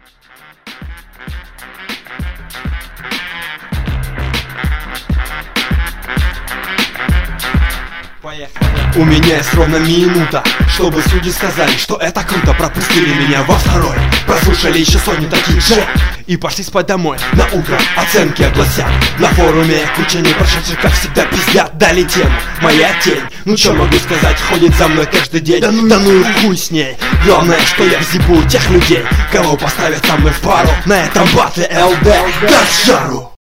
У меня есть ровно минута, чтобы судьи сказали, что это круто. Пропустили меня во второй, прослушали еще сотни таких же и пошли спать домой. На утро оценки огласят, на форуме куча не прошедших, как всегда, пиздят. Дали тему, моя тень, ну чё могу сказать, ходит за мной каждый день. Да ну и хуй с ней, главное, что я взъебу тех людей, кого поставят со мной в пару на этом батле ЛД. Даст жару!